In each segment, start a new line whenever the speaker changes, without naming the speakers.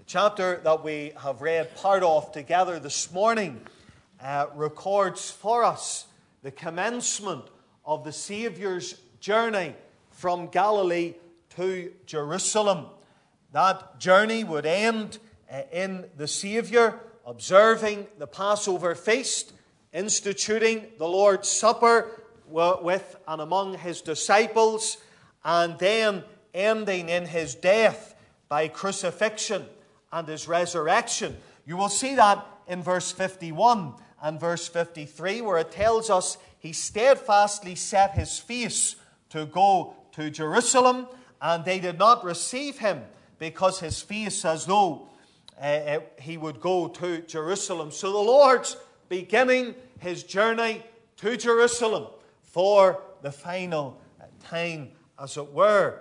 chapter that we have read part of together this morning records for us the commencement of the Saviour's journey from Galilee to Jerusalem. That journey would end in the Saviour observing the Passover feast, instituting the Lord's Supper with and among his disciples, and then ending in his death by crucifixion and his resurrection. You will see that in verse 51 and verse 53, where it tells us he steadfastly set his face to go to Jerusalem, and they did not receive him because his face as though he would go to Jerusalem. So the Lord's beginning his journey to Jerusalem for the final time, as it were.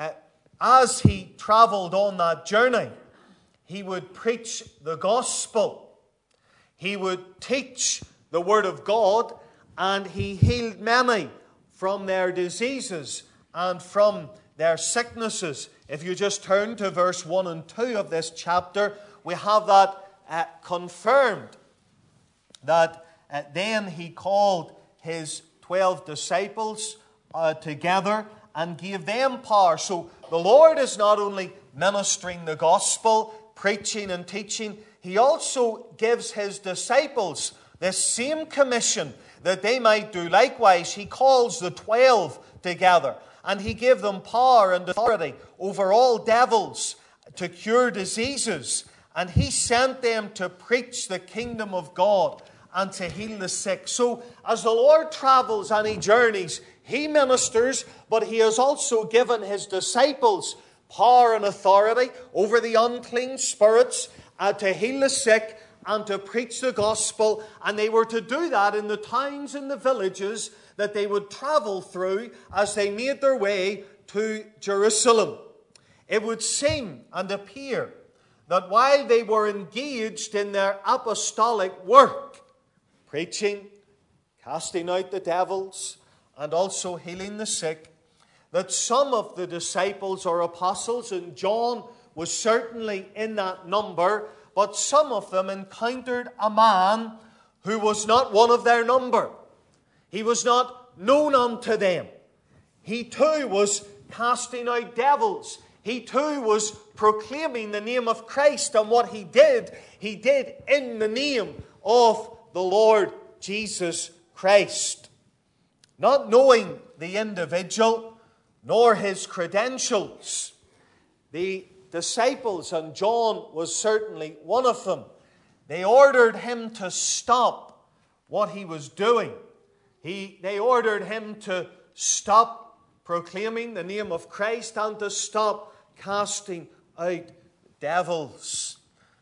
As he travelled on that journey, he would preach the gospel. He would teach the word of God, and he healed many from their diseases and from their sicknesses. If you just turn to verse 1 and 2 of this chapter, we have that confirmed, that then he called his 12 disciples together and gave them power. So the Lord is not only ministering the gospel, preaching and teaching, he also gives his disciples this same commission that they might do likewise. He calls the 12 together, and he gave them power and authority over all devils to cure diseases. And he sent them to preach the kingdom of God and to heal the sick. So as the Lord travels and he journeys, he ministers, but he has also given his disciples power and authority over the unclean spirits, to heal the sick and to preach the gospel. And they were to do that in the towns and the villages that they would travel through as they made their way to Jerusalem. It would seem and appear that while they were engaged in their apostolic work, preaching, casting out the devils, and also healing the sick, that some of the disciples or apostles, and John was certainly in that number, but some of them encountered a man who was not one of their number. He was not known unto them. He too was casting out devils. He too was proclaiming the name of Christ, and what he did in the name of the Lord Jesus Christ. Not knowing the individual, nor his credentials, the disciples, and John was certainly one of them, they ordered him to stop what he was doing. They ordered him to stop proclaiming the name of Christ and to stop casting out devils.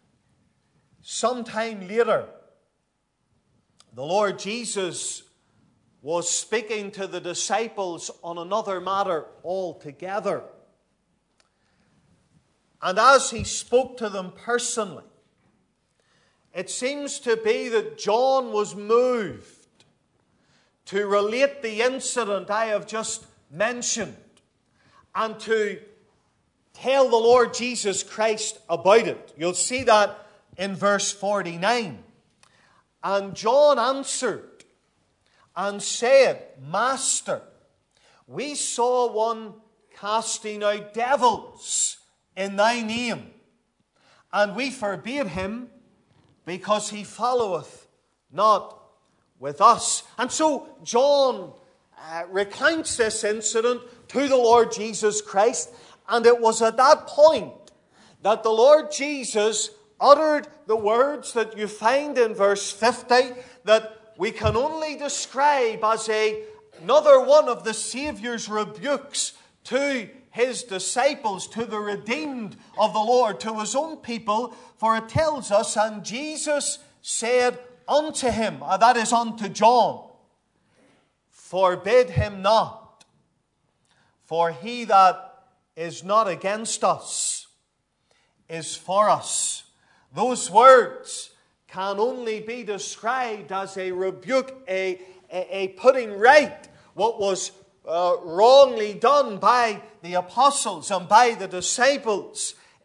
Sometime later, the Lord Jesus was speaking to the disciples on another matter altogether. And as he spoke to them personally, it seems to be that John was moved to relate the incident I have just mentioned and to tell the Lord Jesus Christ about it. You'll see that in verse 49. And John answered and said, Master, we saw one casting out devils in thy name, and we forbade him, because he followeth not with us. And so John recounts this incident to the Lord Jesus Christ, and it was at that point that the Lord Jesus uttered the words that you find in verse 50 that we can only describe as another one of the Saviour's rebukes to his disciples, to the redeemed of the Lord, to his own people. For it tells us, and Jesus said unto him, that is unto John, forbid him not, for he that is not against us is for us. Those words can only be described as a rebuke, a putting right what was wrongly done by the apostles and by the disciples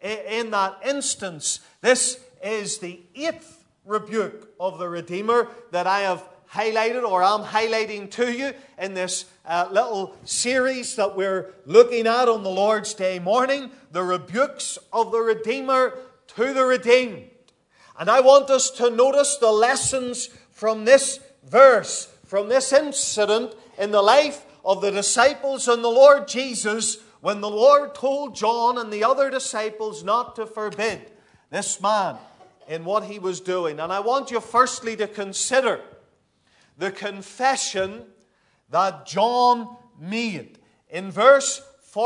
in that instance. This is the 8th rebuke of the Redeemer that I have highlighted, or I'm highlighting to you in this little series that we're looking at on the Lord's Day morning, the rebukes of the Redeemer to the redeemed. And I want us to notice the lessons from this verse, from this incident in the life of the disciples and the Lord Jesus, when the Lord told John and the other disciples not to forbid this man in what he was doing. And I want you firstly to consider the confession that John made. In verse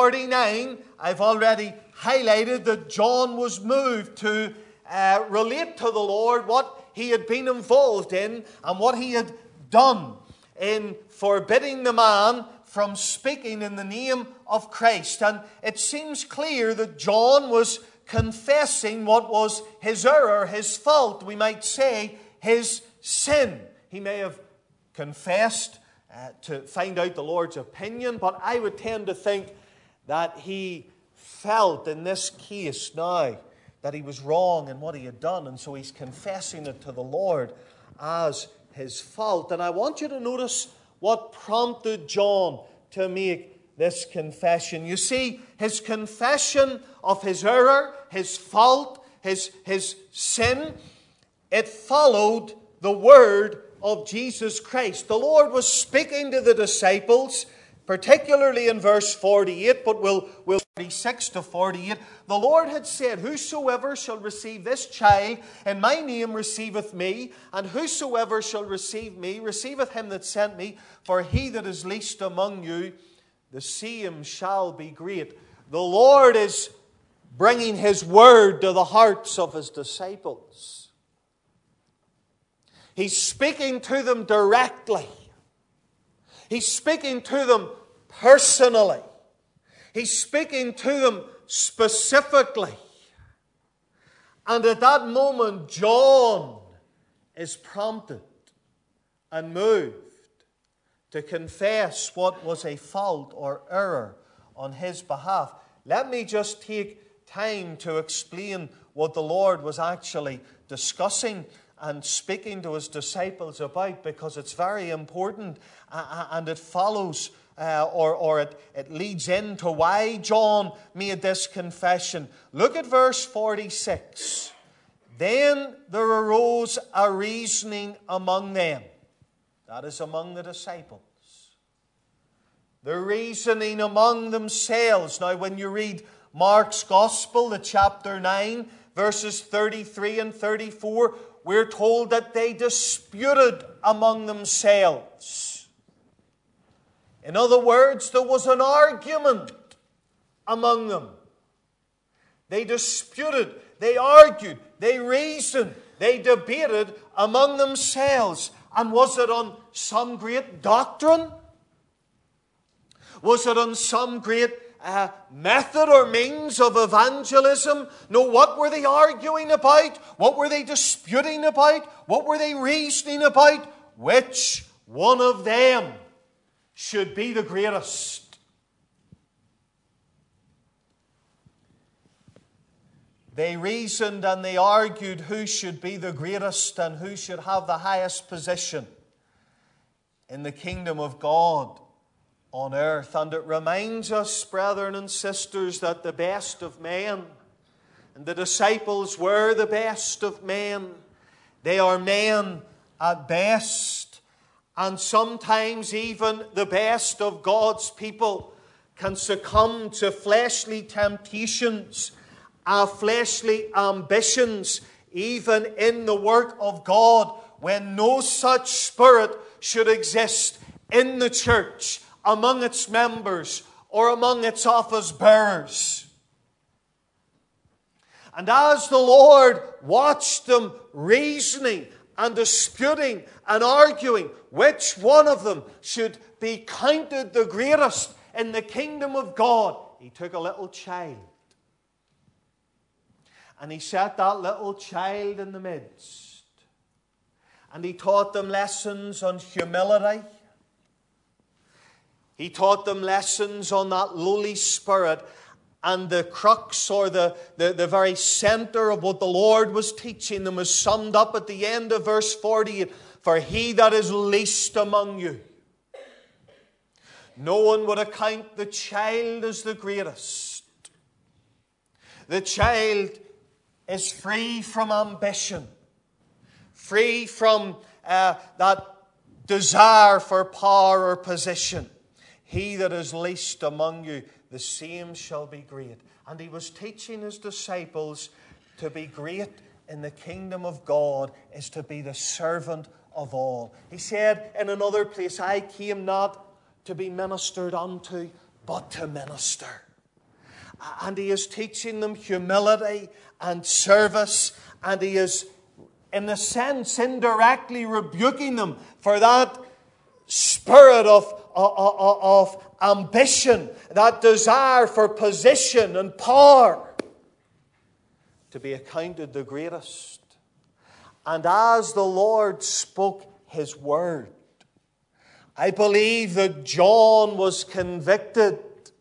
49, I've already highlighted that John was moved to relate to the Lord what he had been involved in and what he had done in forbidding the man from speaking in the name of Christ. And it seems clear that John was confessing what was his error, his fault, we might say, his sin. He may have confessed to find out the Lord's opinion, but I would tend to think that he felt in this case now that he was wrong in what he had done, and so he's confessing it to the Lord as his fault. And I want you to notice what prompted John to make this confession. You see, his confession of his error, his fault, his sin, it followed the word of Jesus Christ. The Lord was speaking to the disciples, particularly in verse 48, but we'll 46 to 48. The Lord had said, "Whosoever shall receive this child in my name receiveth me, and whosoever shall receive me receiveth him that sent me. For he that is least among you, the same shall be great." The Lord is bringing his word to the hearts of his disciples. He's speaking to them directly. He's speaking to them personally. He's speaking to them specifically. And at that moment, John is prompted and moved to confess what was a fault or error on his behalf. Let me just take time to explain what the Lord was actually discussing and speaking to his disciples about, because it's very important and it follows or it leads into why John made this confession. Look at verse 46. "Then there arose a reasoning among them." That is, among the disciples. The reasoning among themselves. Now, when you read Mark's Gospel, the chapter 9, verses 33 and 34, we're told that they disputed among themselves. In other words, there was an argument among them. They disputed, they argued, they reasoned, they debated among themselves. And was it on some great doctrine? Was it on some great method or means of evangelism? No, what were they arguing about? What were they disputing about? What were they reasoning about? Which one of them should be the greatest? They reasoned and they argued who should be the greatest and who should have the highest position in the kingdom of God on earth. And it reminds us, brethren and sisters, that the best of men, and the disciples were the best of men, they are men at best. And sometimes even the best of God's people can succumb to fleshly temptations, fleshly ambitions, even in the work of God, when no such spirit should exist in the church, among its members, or among its office bearers. And as the Lord watched them reasoning and disputing and arguing which one of them should be counted the greatest in the kingdom of God, He took a little child. And He set that little child in the midst. And He taught them lessons on humility. He taught them lessons on that lowly spirit. And the crux, or the very center of what the Lord was teaching them, is summed up at the end of verse 48. For he that is least among you, no one would account the child as the greatest. The child is free from ambition, free from that desire for power or position. He that is least among you, the same shall be great. And he was teaching his disciples to be great in the kingdom of God is to be the servant of all. He said in another place, I came not to be ministered unto, but to minister. And he is teaching them humility and service, and he is, in a sense, indirectly rebuking them for that spirit of ambition, that desire for position and power, to be accounted the greatest. And as the Lord spoke his word, I believe that John was convicted.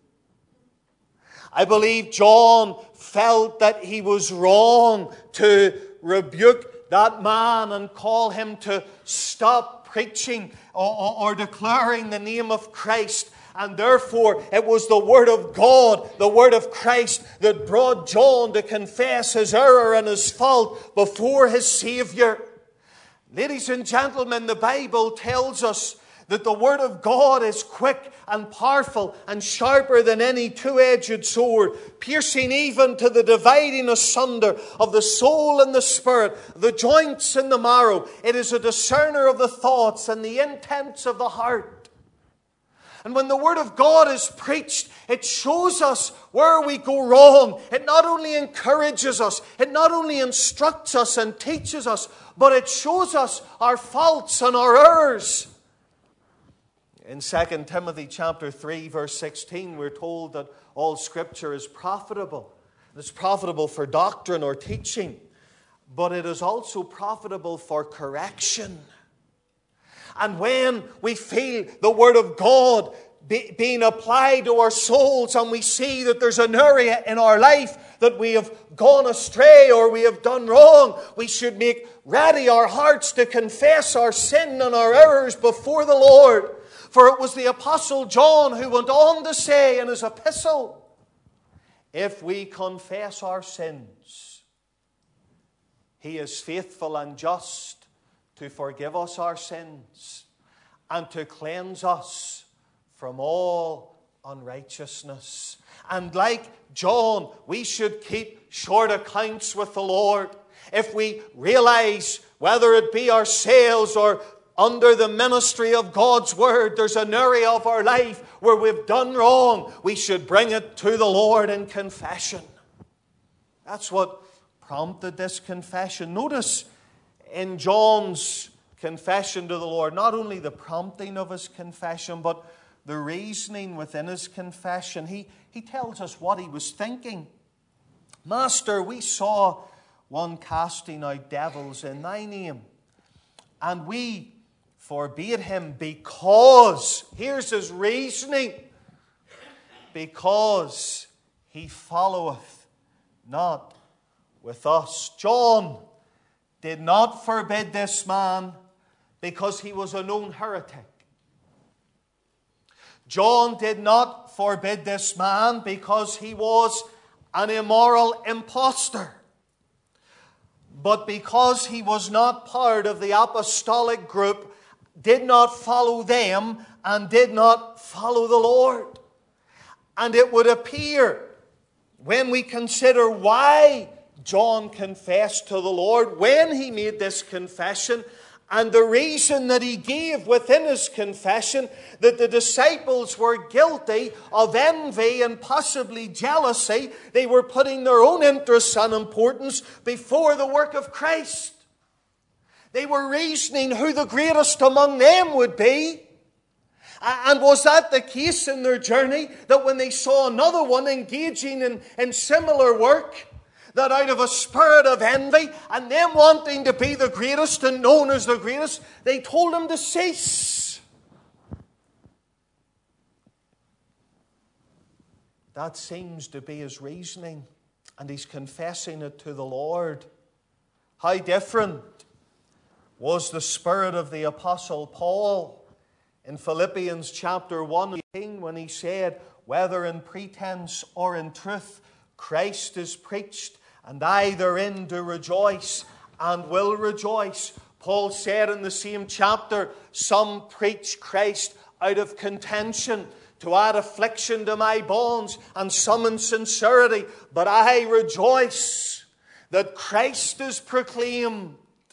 I believe John felt that he was wrong to rebuke that man and call him to stop preaching or declaring the name of Christ. And therefore, it was the Word of God, the Word of Christ, that brought John to confess his error and his fault before his Savior. Ladies and gentlemen, the Bible tells us that the Word of God is quick and powerful and sharper than any two-edged sword, piercing even to the dividing asunder of the soul and the spirit, the joints and the marrow. It is a discerner of the thoughts and the intents of the heart. And when the Word of God is preached, it shows us where we go wrong. It not only encourages us, it not only instructs us and teaches us, but it shows us our faults and our errors. In 2 Timothy chapter 3, verse 16, we're told that all Scripture is profitable. It's profitable for doctrine or teaching, but it is also profitable for correction. And when we feel the Word of God being applied to our souls, and we see that there's an area in our life that we have gone astray or we have done wrong, we should make ready our hearts to confess our sin and our errors before the Lord. For it was the Apostle John who went on to say in his epistle, if we confess our sins, he is faithful and just to forgive us our sins and to cleanse us from all unrighteousness. And like John, we should keep short accounts with the Lord. If we realize, whether it be ourselves or under the ministry of God's Word, there's an area of our life where we've done wrong, we should bring it to the Lord in confession. That's what prompted this confession. Notice in John's confession to the Lord, not only the prompting of his confession, but the reasoning within his confession. He tells us what he was thinking. Master, we saw one casting out devils in thy name, and we forbade him because, here's his reasoning, because he followeth not with us. John did not forbid this man because he was a known heretic. John did not forbid this man because he was an immoral impostor, but because he was not part of the apostolic group, did not follow them, and did not follow the Lord. And it would appear, when we consider why John confessed to the Lord, when he made this confession, and the reason that he gave within his confession, that the disciples were guilty of envy and possibly jealousy. They were putting their own interests and importance before the work of Christ. They were reasoning who the greatest among them would be. And was that the case in their journey, that when they saw another one engaging in similar work, that out of a spirit of envy and them wanting to be the greatest and known as the greatest, they told him to cease? That seems to be his reasoning. And he's confessing it to the Lord. How different was the spirit of the Apostle Paul in Philippians chapter 1 when he said, whether in pretense or in truth, Christ is preached, and I therein do rejoice and will rejoice. Paul said in the same chapter, some preach Christ out of contention, to add affliction to my bonds, and some in sincerity. But I rejoice that Christ is proclaimed.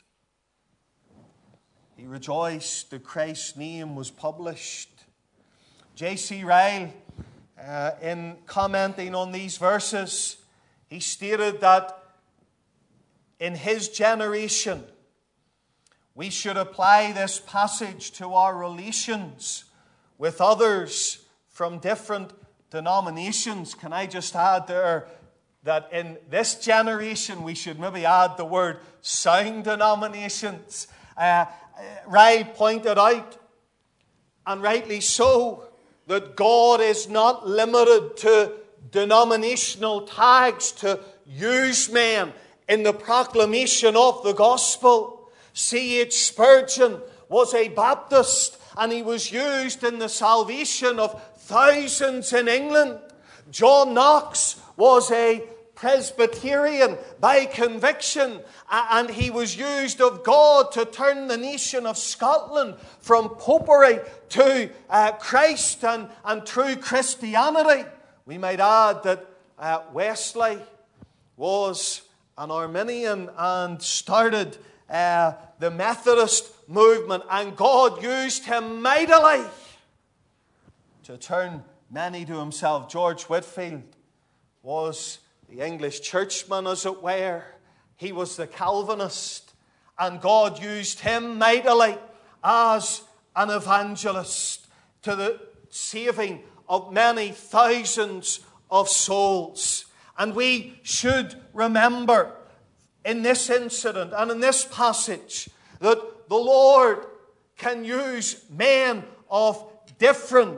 He rejoiced that Christ's name was published. J.C. Ryle, in commenting on these verses, he stated that in his generation, we should apply this passage to our relations with others from different denominations. Can I just add there that in this generation we should maybe add the word sound denominations. Ryle pointed out, and rightly so, that God is not limited to denominational tags to use men in the proclamation of the gospel. C.H. Spurgeon was a Baptist, and he was used in the salvation of thousands in England. John Knox was a Presbyterian by conviction, and he was used of God to turn the nation of Scotland from popery to Christ and true Christianity. We might add that Wesley was an Arminian and started the Methodist movement, and God used him mightily to turn many to himself. George Whitefield was the English churchman, as it were. He was the Calvinist, and God used him mightily as an evangelist to the saving of many thousands of souls. And we should remember in this incident and in this passage that the Lord can use men of different,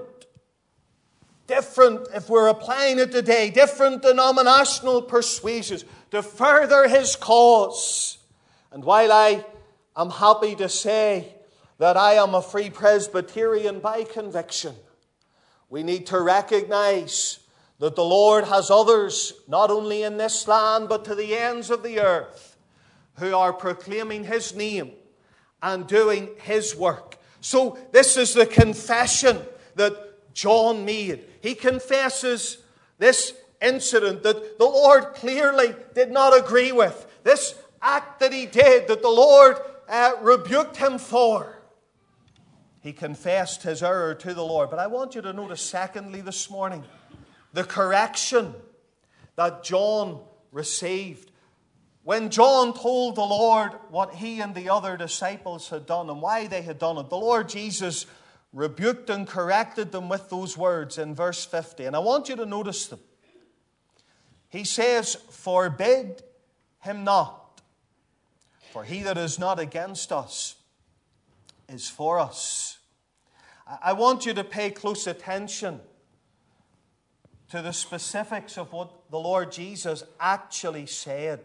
if we're applying it today, different denominational persuasions to further His cause. And while I am happy to say that I am a Free Presbyterian by conviction, we need to recognize that the Lord has others, not only in this land, but to the ends of the earth, who are proclaiming His name and doing His work. So this is the confession that John made. He confesses this incident that the Lord clearly did not agree with. This act that he did, that the Lord rebuked him for. He confessed his error to the Lord. But I want you to notice, secondly, this morning, the correction that John received. When John told the Lord what he and the other disciples had done and why they had done it, the Lord Jesus rebuked and corrected them with those words in verse 50. And I want you to notice them. He says, "Forbid him not, for he that is not against us is for us." I want you to pay close attention to the specifics of what the Lord Jesus actually said.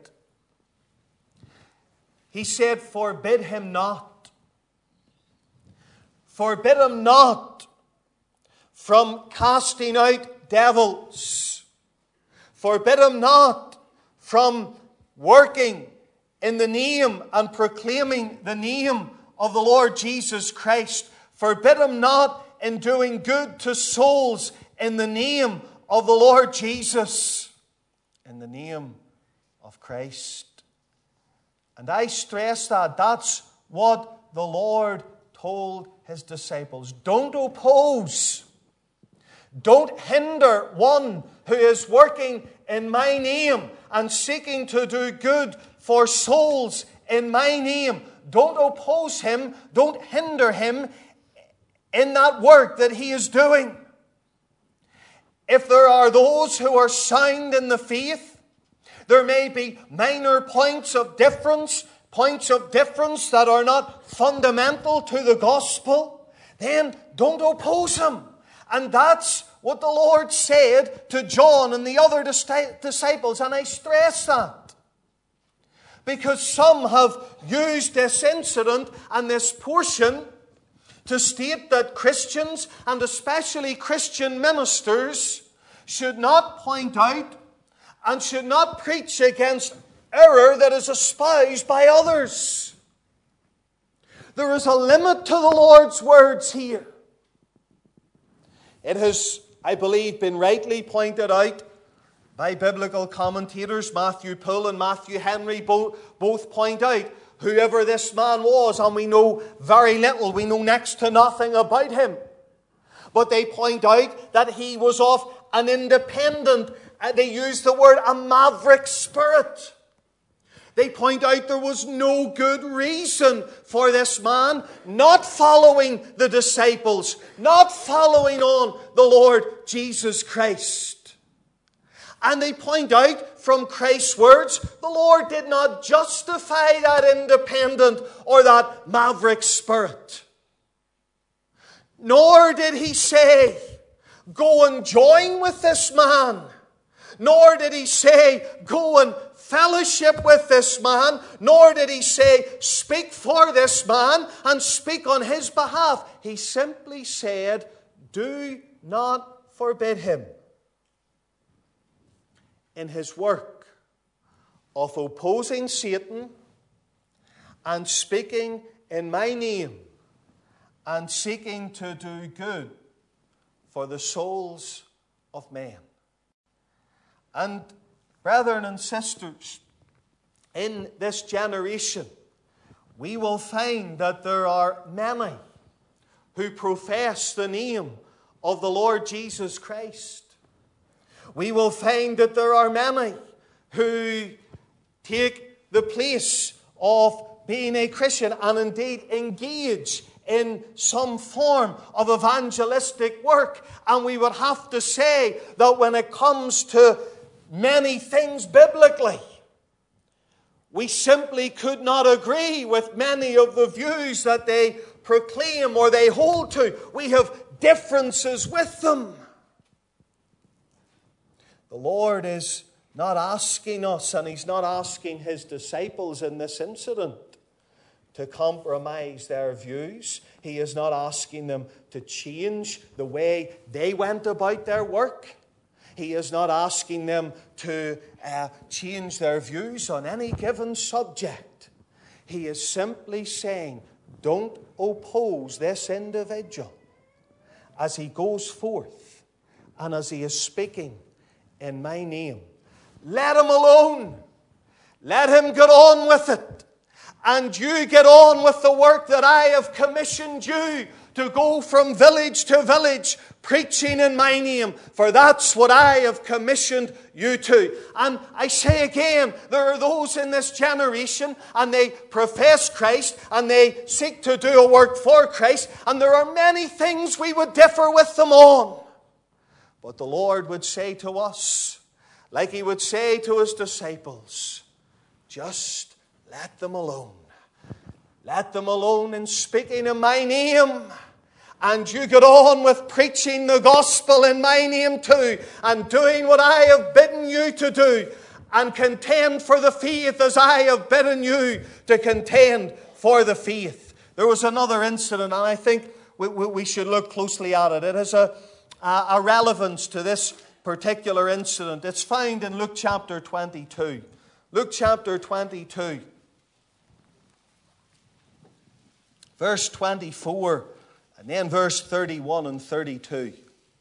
He said, "Forbid him not." Forbid him not from casting out devils. Forbid him not from working in the name and proclaiming the name of the Lord Jesus Christ. Forbid him not in doing good to souls in the name of the Lord Jesus, in the name of Christ. And I stress that. That's what the Lord told His disciples. Don't oppose. Don't hinder one who is working in my name and seeking to do good for souls in my name. Don't oppose him. Don't hinder him in that work that he is doing. If there are those who are sound in the faith, there may be minor points of difference that are not fundamental to the gospel, then don't oppose him. And that's what the Lord said to John and the other disciples, and I stress that. Because some have used this incident and this portion to state that Christians, and especially Christian ministers, should not point out and should not preach against error that is espoused by others. There is a limit to the Lord's words here. It has, I believe, been rightly pointed out by biblical commentators. Matthew Poole and Matthew Henry both point out whoever this man was, and we know very little. We know next to nothing about him. But they point out that he was of an independent, they use the word a maverick spirit. They point out there was no good reason for this man not following the disciples, not following on the Lord Jesus Christ. And they point out from Christ's words, the Lord did not justify that independent or that maverick spirit. Nor did he say, go and join with this man. Nor did he say, go and fellowship with this man. Nor did he say, speak for this man and speak on his behalf. He simply said, do not forbid him in his work of opposing Satan and speaking in my name and seeking to do good for the souls of men. And brethren and sisters, in this generation, we will find that there are many who profess the name of the Lord Jesus Christ. We will find that there are many who take the place of being a Christian and indeed engage in some form of evangelistic work. And we would have to say that when it comes to many things biblically, we simply could not agree with many of the views that they proclaim or they hold to. We have differences with them. The Lord is not asking us, and He's not asking His disciples in this incident to compromise their views. He is not asking them to change the way they went about their work. He is not asking them to change their views on any given subject. He is simply saying, don't oppose this individual as he goes forth and as he is speaking in my name. Let him alone. Let him get on with it. And you get on with the work that I have commissioned you to go from village to village preaching in my name, for that's what I have commissioned you to. And I say again, there are those in this generation and they profess Christ and they seek to do a work for Christ, and there are many things we would differ with them on. But the Lord would say to us, like He would say to His disciples, just let them alone. Let them alone in speaking in my name. And you get on with preaching the gospel in my name too, and doing what I have bidden you to do, and contend for the faith as I have bidden you to contend for the faith. There was another incident, and I think we should look closely at it. It has a relevance to this particular incident. It's found in Luke chapter 22. Luke chapter 22. Verse 24. And then verse 31 and 32.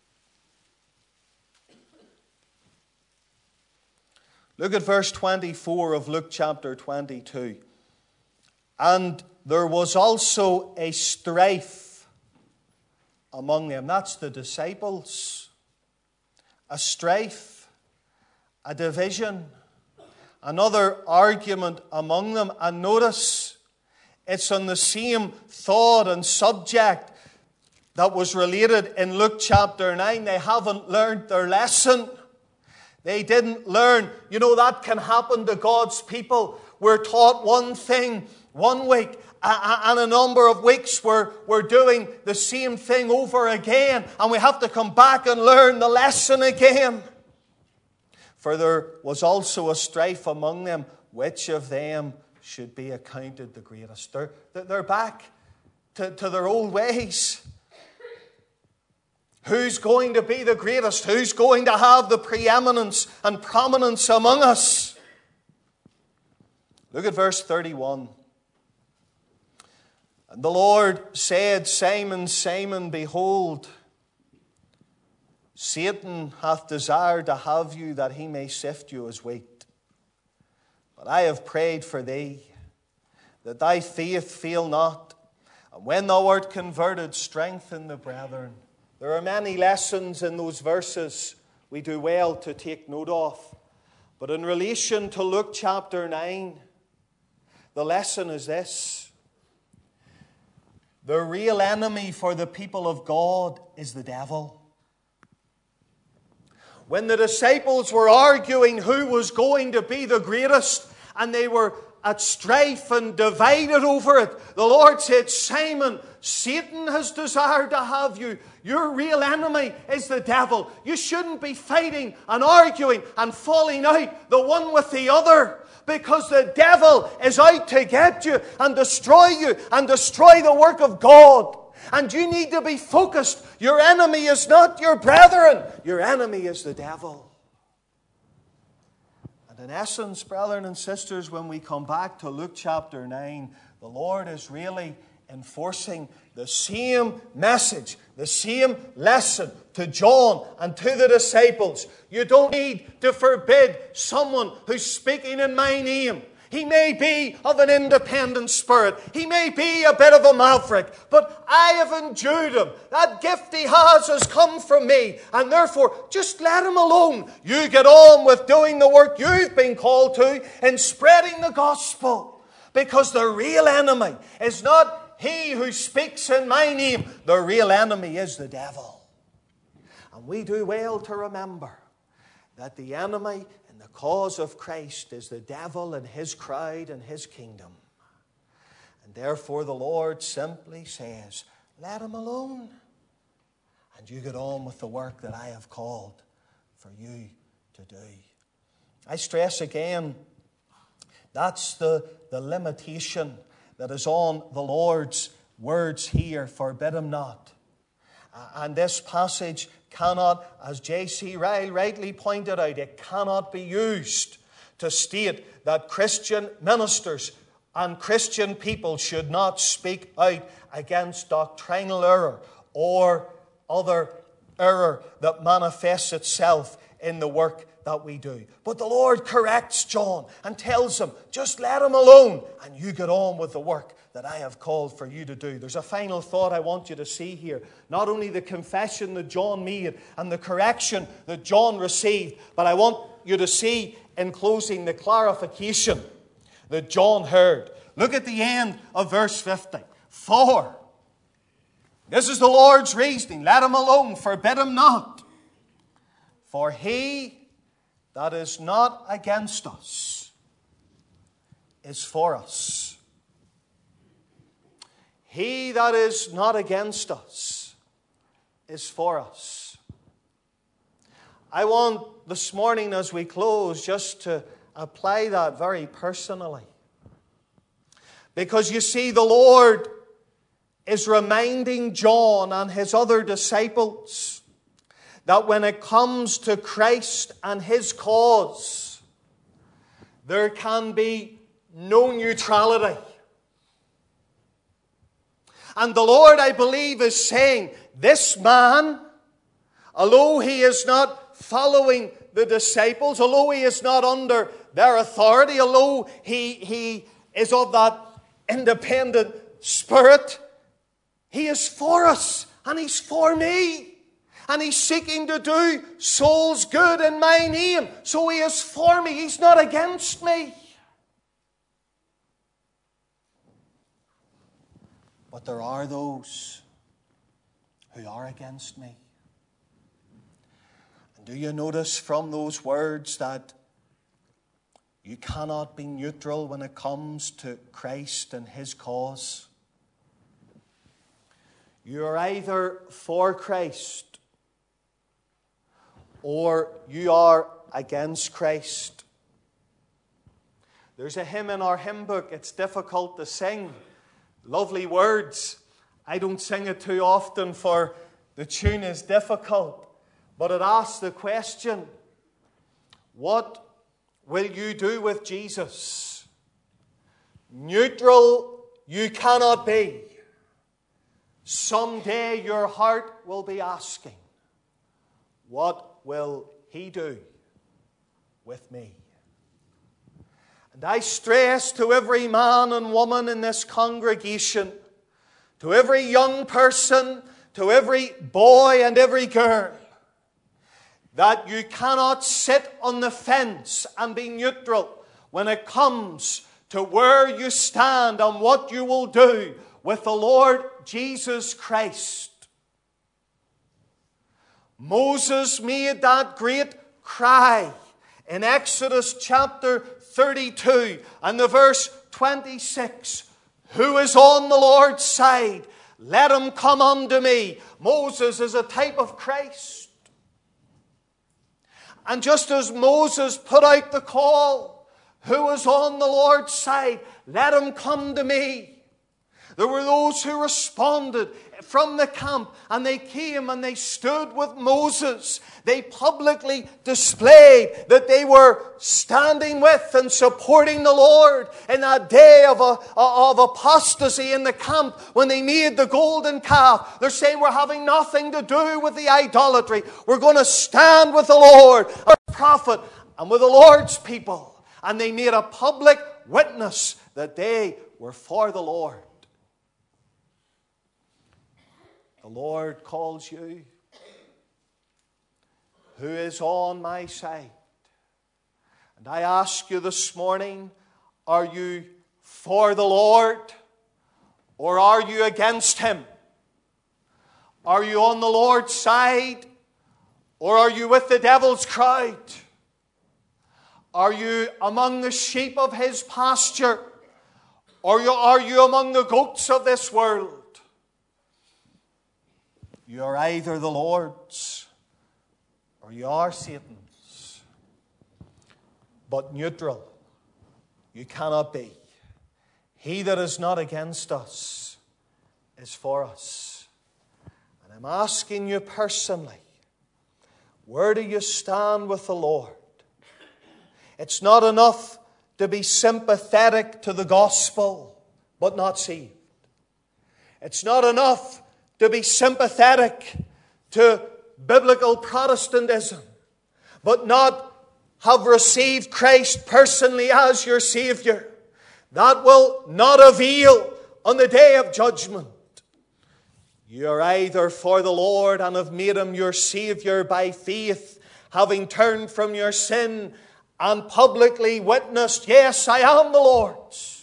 Look at verse 24 of Luke chapter 22. And there was also a strife among them. That's the disciples. A strife, a division, another argument among them. And notice, it's on the same thought and subject that was related in Luke chapter 9. They haven't learned their lesson. They didn't learn. You know, that can happen to God's people. We're taught one thing one week, and a number of weeks we're doing the same thing over again, and we have to come back and learn the lesson again. For there was also a strife among them, which of them should be accounted the greatest. They're back to their old ways. Who's going to be the greatest? Who's going to have the preeminence and prominence among us? Look at verse 31. And the Lord said, Simon, Simon, behold, Satan hath desired to have you, that he may sift you as wheat. But I have prayed for thee, that thy faith fail not. And when thou art converted, strengthen the brethren. There are many lessons in those verses we do well to take note of. But in relation to Luke chapter 9, the lesson is this. The real enemy for the people of God is the devil. When the disciples were arguing who was going to be the greatest, and they were at strife and divided over it, the Lord said, Simon, Satan has desired to have you. Your real enemy is the devil. You shouldn't be fighting and arguing and falling out the one with the other, because the devil is out to get you and destroy the work of God. And you need to be focused. Your enemy is not your brethren. Your enemy is the devil. And in essence, brethren and sisters, when we come back to Luke chapter 9, the Lord is really enforcing the same message, the same lesson to John and to the disciples. You don't need to forbid someone who's speaking in my name. He may be of an independent spirit. He may be a bit of a maverick. But I have endued him. That gift he has come from me. And therefore, just let him alone. You get on with doing the work you've been called to in spreading the gospel. Because the real enemy is not he who speaks in my name. The real enemy is the devil. And we do well to remember that the enemy in the cause of Christ is the devil and his crowd and his kingdom. And therefore the Lord simply says, let him alone. And you get on with the work that I have called for you to do. I stress again, that's the limitation that is on the Lord's words here, forbid him not. And this passage cannot, as J.C. Ryle rightly pointed out, it cannot be used to state that Christian ministers and Christian people should not speak out against doctrinal error or other error that manifests itself in the work that we do. But the Lord corrects John and tells him, just let him alone and you get on with the work that I have called for you to do. There's a final thought I want you to see here. Not only the confession that John made and the correction that John received, but I want you to see in closing the clarification that John heard. Look at the end of verse 50. For, this is the Lord's reasoning, let him alone, forbid him not. For he that is not against us is for us. He that is not against us is for us. I want this morning as we close just to apply that very personally. Because you see, the Lord is reminding John and his other disciples that when it comes to Christ and his cause, there can be no neutrality. And the Lord, I believe, is saying, this man, although he is not following the disciples, although he is not under their authority, although he is of that independent spirit, he is for us and he's for me. And he's seeking to do souls good in my name. So he is for me. He's not against me. But there are those who are against me. And do you notice from those words that You cannot be neutral when it comes to Christ and His cause. You are either for Christ or you are against Christ. There's a hymn in our hymn book. It's difficult to sing. Lovely words. I don't sing it too often, for the tune is difficult. But it asks the question, what will you do with Jesus? Neutral you cannot be. Someday your heart will be asking, what will He do with me? And I stress to every man and woman in this congregation, to every young person, to every boy and every girl, that you cannot sit on the fence and be neutral when it comes to where you stand and what you will do with the Lord Jesus Christ. Moses made that great cry in Exodus chapter 32 and the verse 26. Who is on the Lord's side? Let him come unto me. Moses is a type of Christ. And just as Moses put out the call, who is on the Lord's side? Let him come to me. There were those who responded from the camp, and they came and they stood with Moses. They publicly displayed that they were standing with and supporting the Lord in that day of apostasy in the camp when they made the golden calf. They're saying, we're having nothing to do with the idolatry. We're going to stand with the Lord, our prophet, and with the Lord's people. And they made a public witness that they were for the Lord. The Lord calls you. Who is on my side? And I ask you this morning, are you for the Lord or are you against Him? Are you on the Lord's side or are you with the devil's crowd? Are you among the sheep of His pasture or are you among the goats of this world? You are either the Lord's or you are Satan's. But neutral you cannot be. He that is not against us is for us. And I'm asking you personally, where do you stand with the Lord? It's not enough to be sympathetic to the gospel, but not saved. It's not enough to be sympathetic to biblical Protestantism, but not have received Christ personally as your Savior. That will not avail on the day of judgment. You are either for the Lord and have made Him your Savior by faith, having turned from your sin and publicly witnessed, yes, I am the Lord's.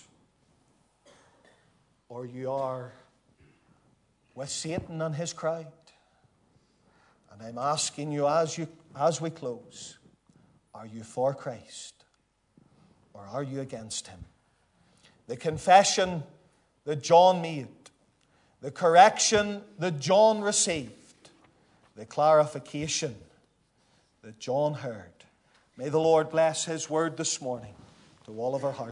Or you are with Satan and his crowd. And I'm asking you as we close, are you for Christ or are you against Him? The confession that John made, the correction that John received, the clarification that John heard. May the Lord bless His word this morning to all of our hearts.